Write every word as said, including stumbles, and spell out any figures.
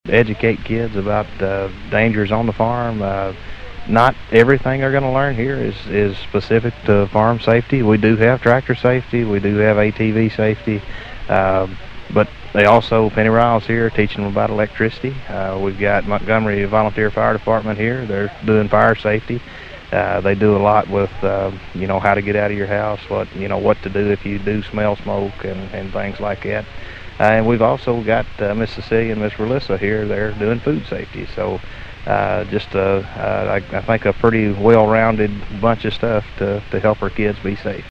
educate kids about uh, dangers on the farm. Uh, not everything they're going to learn here is, is specific to farm safety. We do have tractor safety, we do have A T V safety, uh, but they also, Penny Riles here, teaching them about electricity. Uh, we've got Montgomery Volunteer Fire Department here. They're doing fire safety. Uh, they do a lot with, uh, you know, how to get out of your house, what, you know, what to do if you do smell smoke and, and things like that. Uh, and we've also got uh, Miss Cecilia and Miss Relissa here. They're doing food safety. So uh, just, uh, uh, I, I think, a pretty well-rounded bunch of stuff to, to help our kids be safe.